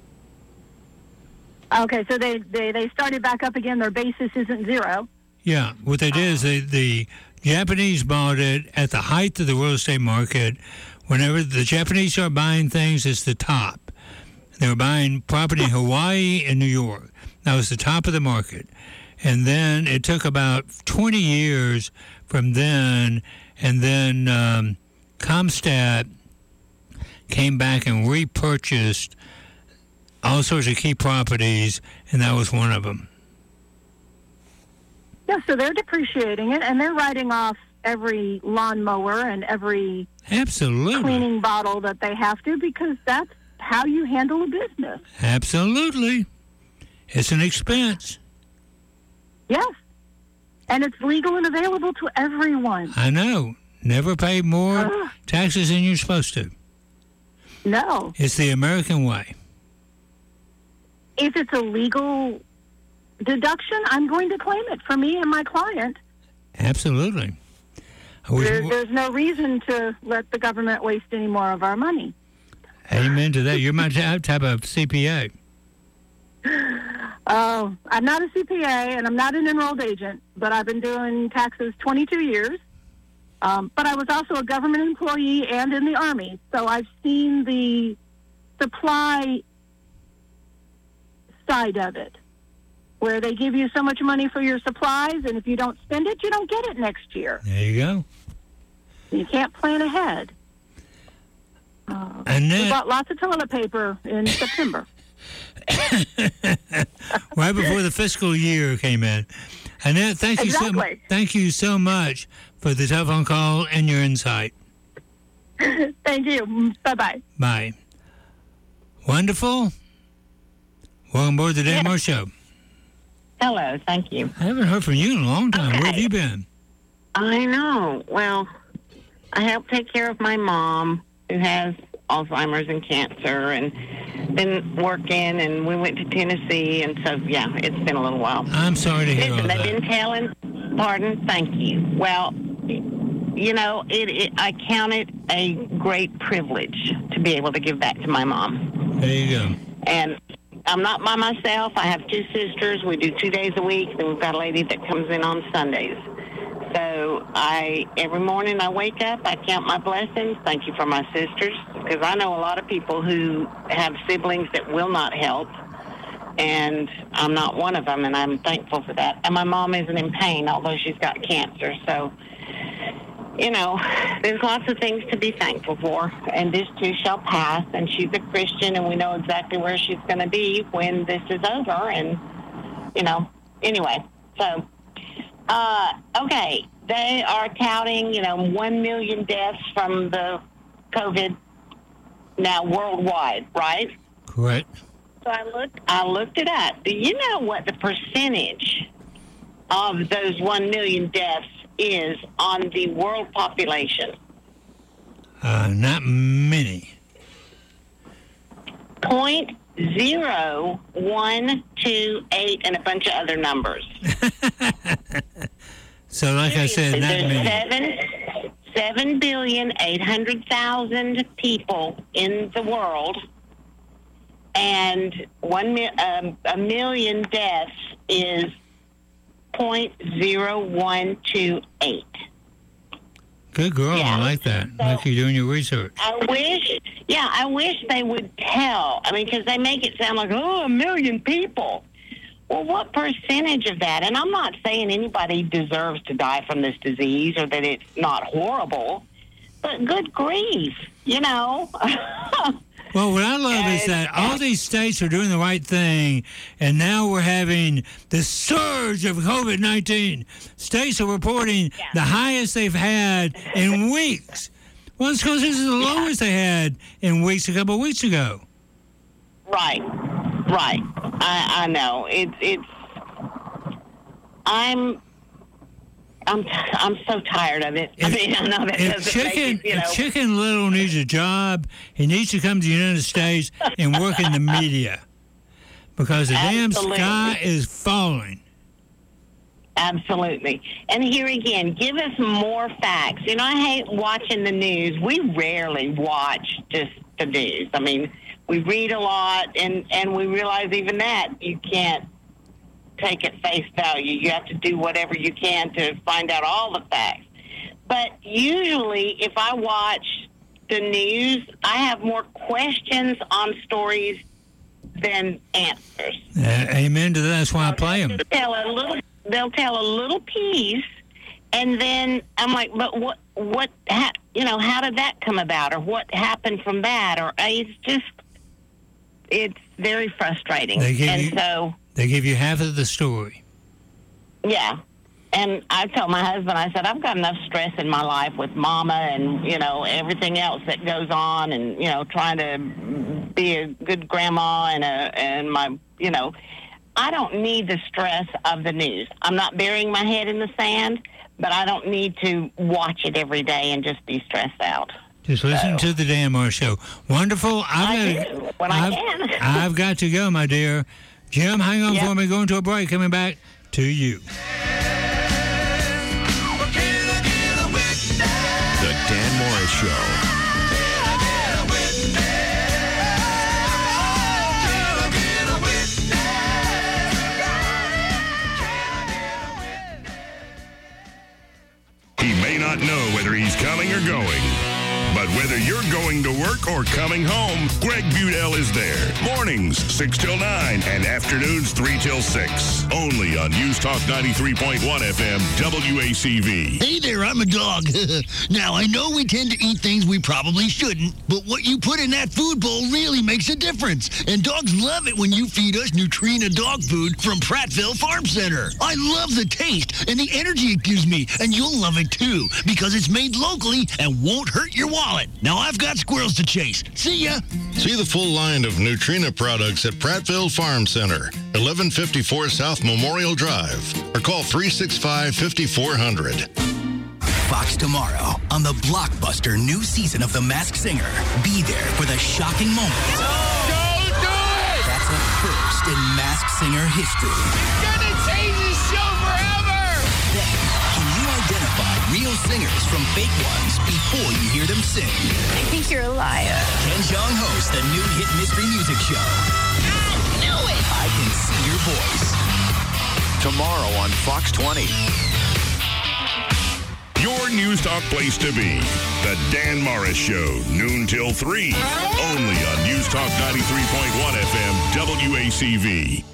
Okay, so they, they, they started back up again. Their basis isn't zero. Yeah, what they did is they, the Japanese bought it at the height of the real estate market. Whenever the Japanese start buying things, it's the top. They were buying property in Hawaii and New York. That was the top of the market. And then it took about twenty years from then, and then um, Comstat came back and repurchased all sorts of key properties, and that was one of them. Yeah, so they're depreciating it, and they're writing off every lawnmower and every Absolutely. cleaning bottle that they have to, because that's how you handle a business. Absolutely. It's an expense. Yes. And it's legal and available to everyone. I know. Never pay more Uh. taxes than you're supposed to. No. It's the American way. If it's a legal deduction, I'm going to claim it for me and my client. Absolutely. I wish There, more- there's no reason to let the government waste any more of our money. Amen to that. You're my type type of C P A. Oh, I'm not a C P A and I'm not an enrolled agent, but I've been doing taxes twenty-two years. Um, but I was also a government employee and in the Army, so I've seen the supply side of it, where they give you so much money for your supplies, and if you don't spend it, you don't get it next year. There you go. You can't plan ahead. Uh, And we then- bought lots of toilet paper in September. Right before the fiscal year came in. Annette, thank you so Exactly. thank you so much for the telephone call and your insight. Thank you. Bye-bye. Bye. Wonderful. Welcome aboard the Dan Moore Show. Hello, thank you. I haven't heard from you in a long time. Where have Okay. you been? I know. Well, I help take care of my mom who has Alzheimer's and cancer, and been working, and we went to Tennessee, and so, yeah, it's been a little while. I'm sorry to hear all Listen, they've that. been telling, pardon, thank you. Well, you know, it, it, I count it a great privilege to be able to give back to my mom. There you go. And I'm not by myself. I have two sisters. We do two days a week. Then we've got a lady that comes in on Sundays. So I every morning I wake up, I count my blessings. Thank you for my sisters, because I know a lot of people who have siblings that will not help, and I'm not one of them, and I'm thankful for that. And my mom isn't in pain, although she's got cancer. So, you know, there's lots of things to be thankful for, and this too shall pass. And she's a Christian, and we know exactly where she's going to be when this is over. And, you know, anyway, so... Uh, okay, they are touting, you know, one million deaths from the COVID now worldwide, right? Correct. So I looked, I looked it up. Do you know what the percentage of those one million deaths is on the world population? Uh, not many. Point zero one two eight and a bunch of other numbers. So, like I said, not There's many. seven, seven billion eight hundred thousand people in the world, and one mi- um, a million deaths is point zero one two eight. Good girl. I like that. like you're doing your research. I wish, yeah, I wish they would tell. I mean, because they make it sound like, oh, a million people. Well, what percentage of that? And I'm not saying anybody deserves to die from this disease or that it's not horrible, but good grief, you know. Well, what I love is that all these states are doing the right thing, and now we're having the surge of COVID nineteen. States are reporting the highest they've had in weeks. Well, it's because this is the lowest they had in weeks a couple of weeks ago. Right, right. I, I know. It's it's. I'm. I'm. I'm so tired of it. I mean, I know that If doesn't Chicken, make it, you know. if Chicken Little needs a job, he needs to come to the United States and work in the media, because the Absolutely. damn sky is falling. Absolutely. And here again, give us more facts. You know, I hate watching the news. We rarely watch just the news. I mean, we read a lot, and, and we realize even that you can't take at face value. You have to do whatever you can to find out all the facts. But usually, if I watch the news, I have more questions on stories than answers. Uh, amen to that. That's why I play them. Tell a little, they'll tell a little piece, and then I'm like, but what, what, ha- you know, how did that come about, or what happened from that, or it's just, it's very frustrating. They give and you, so, they give you half of the story. yeah. And I told my husband, I said, I've got enough stress in my life with mama and, you know, everything else that goes on, and, you know, trying to be a good grandma and a, and my, you know, I don't need the stress of the news. I'm not burying my head in the sand, but I don't need to watch it every day and just be stressed out. Just listen so. to the Dan Morris Show. Wonderful. I've I got do, to, when I've, I can. I've got to go, my dear. Jim, hang on yep. for me. Going to a break. Coming back to you. The Dan Morris Show. He may not know whether he's coming or going, but whether you're going to work or coming home, Greg Budell is there. Mornings, six till nine, and afternoons, three till six. Only on News Talk ninety-three point one F M, W A C V. Hey there, I'm a dog. Now, I know we tend to eat things we probably shouldn't, but what you put in that food bowl really makes a difference. And dogs love it when you feed us Nutrina dog food from Prattville Farm Center. I love the taste and the energy it gives me, and you'll love it too, because it's made locally and won't hurt your wallet. Now I've got squirrels to chase. See ya. See the full line of Nutrina products at Prattville Farm Center, eleven fifty-four South Memorial Drive, or call three six five, five four zero zero. Fox tomorrow on the blockbuster new season of The Masked Singer. Be there for the shocking moment. Go do it! That's a first in Masked Singer history. Gonna change the show forever! Then, can you identify real singers from fake ones before you hear them sing? I think you're a liar. Ken Jeong hosts the new hit mystery music show. I knew it! I Can See Your Voice. Tomorrow on Fox twenty. Your News Talk place to be. The Dan Morris Show, noon till three. Only on News Talk ninety-three point one F M, W A C V.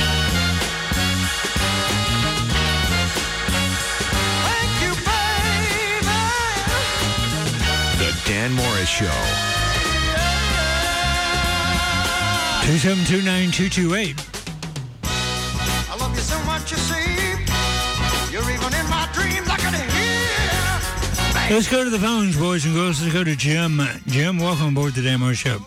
The Dan Morris Show. two seven two, nine two two eight. I love you so much, you see. You're even in my dreams. I can hear. Let's go to the phones, boys and girls. Let's go to Jim. Jim, welcome aboard the Dan Morris Show.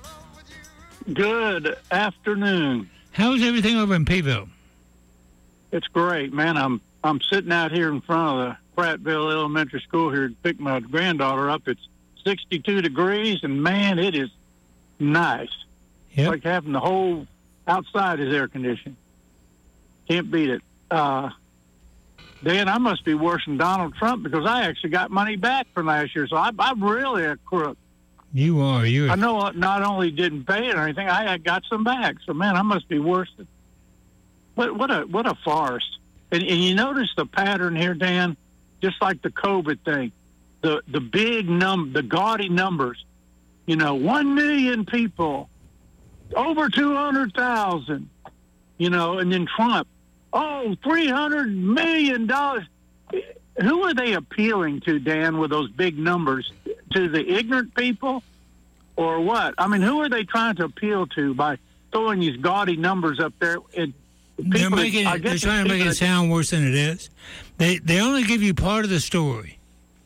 Good afternoon. How's everything over in Peeville? It's great, man. I'm I'm sitting out here in front of the Prattville Elementary School here to pick my granddaughter up. It's sixty-two degrees, and man, it is nice. Yep. Like having the whole outside is air conditioned. Can't beat it. Uh, Dan, I must be worse than Donald Trump because I actually got money back from last year, so I, I'm really a crook. You are. You. I know not only didn't pay it or anything, I got some back. So, man, I must be worse than... What, what, a, what a farce. And, and you notice the pattern here, Dan, just like the COVID thing. The the big num, the gaudy numbers, you know, one million people, over two hundred thousand, you know, and then Trump, oh, three hundred million dollars. Who are they appealing to, Dan, with those big numbers? To the ignorant people or what? I mean, who are they trying to appeal to by throwing these gaudy numbers up there? And They're people, making I it, guess they're trying to make it sound worse than it is. They they only give you part of the story.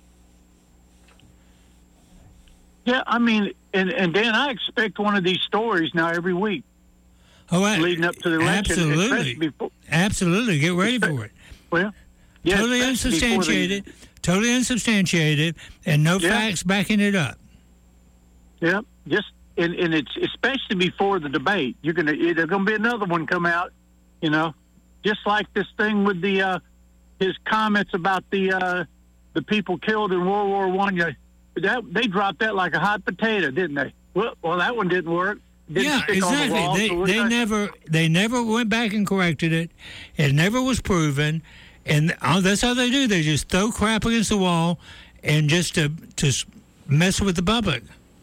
Yeah, I mean, and, and Dan, I expect one of these stories now every week. Oh, I, leading up to the election. Absolutely. Before, absolutely. Get ready for it. Well, yeah, totally unsubstantiated, the, totally unsubstantiated, and no yeah. facts backing it up. Yeah, just and, and it's especially before the debate. You're gonna there's gonna be another one come out, you know, just like this thing with the uh, his comments about the uh, the people killed in World War One. You know, that they dropped that like a hot potato, didn't they? Well, well, that one didn't work. Didn't yeah, stick exactly. On the wall, they so they not... never they never went back and corrected it. It never was proven, and that's how they do. They just throw crap against the wall, and just to to mess with the public.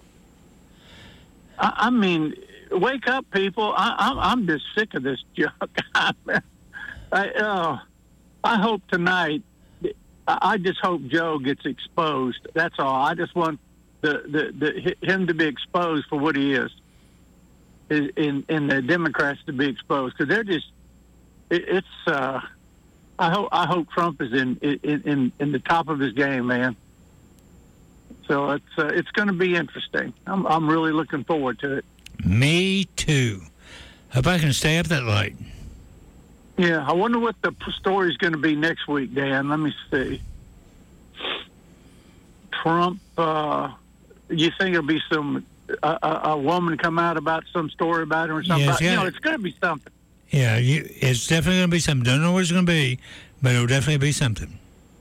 I, I mean, wake up, people! I, I'm I'm just sick of this junk. I, uh, I hope tonight I, I just hope Joe gets exposed. That's all. I just want the, the, the him to be exposed for what he is, in in the Democrats to be exposed, because they're just it, it's. Uh, I hope I hope Trump is in in, in in the top of his game, man. So it's uh, it's going to be interesting. I'm I'm really looking forward to it. Me too. Hope I can stay up that late. Yeah, I wonder what the story's going to be next week, Dan. Let me see. Trump. Uh, you think it'll be some a, a, a woman come out about some story about him or something? Yes, you yeah. know, it's going to be something. Yeah, you, it's definitely going to be something. Don't know what it's going to be, but it'll definitely be something.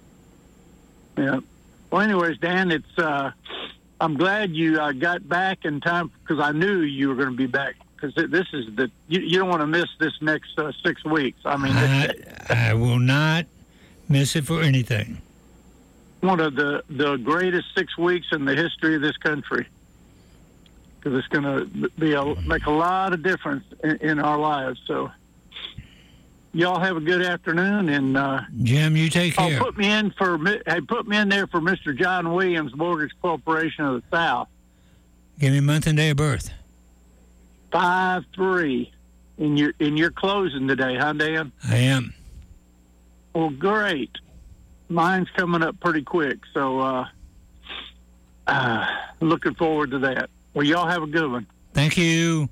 Yeah. Well, anyways, Dan, it's. Uh, I'm glad you uh, got back in time, because I knew you were going to be back. Because this is the you, you don't want to miss this next uh, six weeks. I mean, I, I will not miss it for anything. One of the the greatest six weeks in the history of this country, because it's going to be a, make a lot of difference in, in our lives. So, y'all have a good afternoon, and uh, Jim, you take care. Oh, put me in for hey, put me in there for Mister John Williams Mortgage Corporation of the South. Give me month and day of birth. Five three, in your in your closing today, huh, Dan? I am. Well, great. Mine's coming up pretty quick, so uh, uh, looking forward to that. Well, y'all have a good one. Thank you.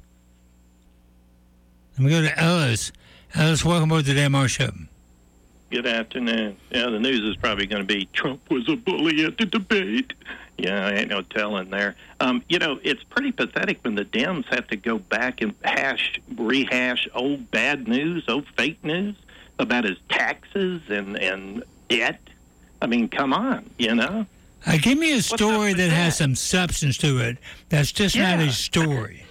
Let me go to Ellis. Ellis, welcome aboard the Dan Moore Show. Good afternoon. Yeah, the news is probably going to be Trump was a bully at the debate. Yeah, ain't no telling there. Um, you know, it's pretty pathetic when the Dems have to go back and hash, rehash old bad news, old fake news about his taxes and, and debt. I mean, come on, you know? Uh, give me a story that, that has some substance to it. That's just yeah. not a story.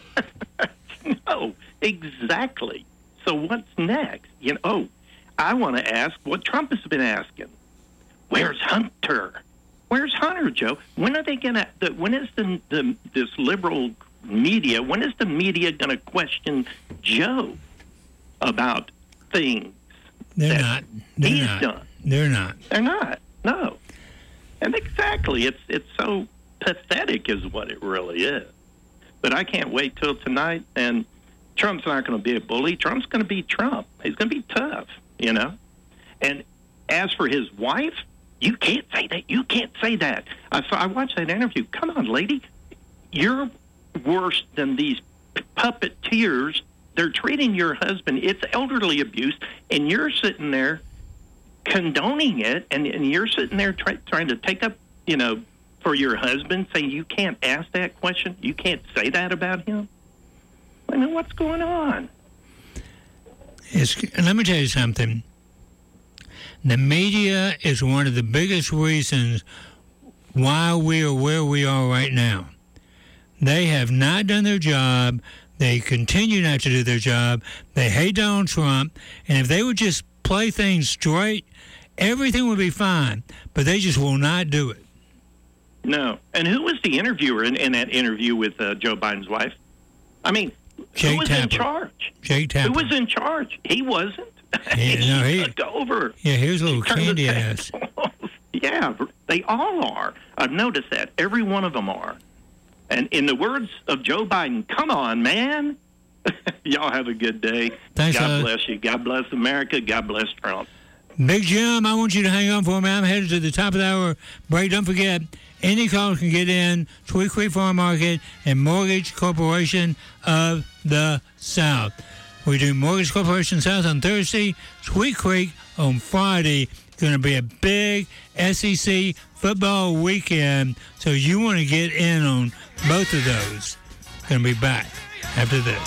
No, exactly. So what's next? You know, oh, I want to ask what Trump has been asking. Where's Hunter? Where's Hunter, Joe? When are they going to, the, when is the, the this liberal media, when is the media going to question Joe about things They're that not. They're he's not. done? They're not. They're not, no. And exactly, it's it's so pathetic is what it really is. But I can't wait till tonight, and Trump's not going to be a bully. Trump's going to be Trump. He's going to be tough, you know? And as for his wife, you can't say that. You can't say that. I saw, I watched that interview. Come on, lady. You're worse than these p- puppeteers. They're treating your husband. It's elderly abuse, and you're sitting there condoning it, and, and you're sitting there try, trying to take up, you know, for your husband, saying you can't ask that question. You can't say that about him. I mean, what's going on? It's, let me tell you something. The media is one of the biggest reasons why we are where we are right now. They have not done their job. They continue not to do their job. They hate Donald Trump. And if they would just play things straight, everything would be fine. But they just will not do it. No. And who was the interviewer in, in that interview with uh, Joe Biden's wife? I mean, Jake who was Tapper. in charge? Jake Tapper. Who was in charge? He wasn't. He, he no, he took over. Yeah, here's a little He turned candy the ass. Yeah, they all are. I've noticed that. Every one of them are. And in the words of Joe Biden, come on, man. Y'all have a good day. Thanks, God uh, bless you. God bless America. God bless Trump. Big Jim, I want you to hang on for me. I'm headed to the top of the hour break. Don't forget, any callers can get in. Sweet Creek Farm Market and Mortgage Corporation of the South. We do Mortgage Corporation South on Thursday, Sweet Creek on Friday. Going to be a big S E C football weekend, so you want to get in on both of those. Going to be back after this.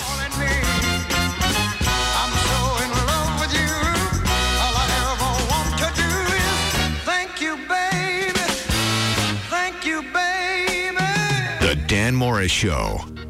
The Dan Morris Show.